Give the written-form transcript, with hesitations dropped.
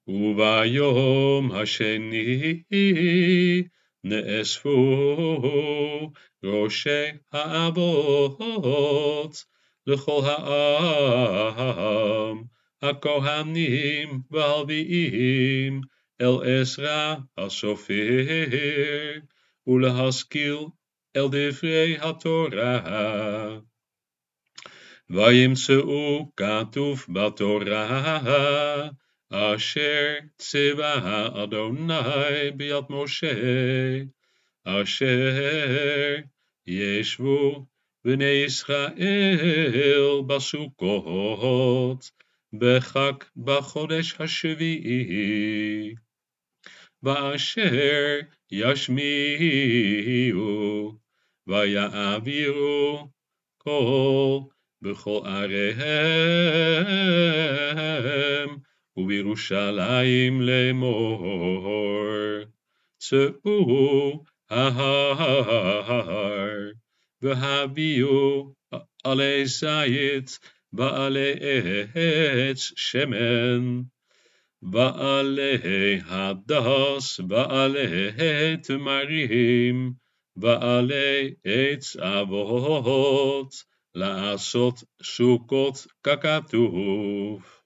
וביום השני נאספו ראשי האבות לכל העם, הכהנים והלוויים, אל עזרא הסופר, ולהשכיל אל דברי התורה. וימצאו כתוב בתורה, אשר ציווה אדוני ביד משה, אשר ישבו בני ישראל בסוכות, בחג בחודש השביעי, ואשר ישמיעו ויעבירו קול בכל עריהם ובירושלים לאמור, צאו ההר והביאו עלי זית ועלי עץ שמן ועלי הדס ועלי תמרים ועלי עץ אבות, לעשות סוכות ככתוב.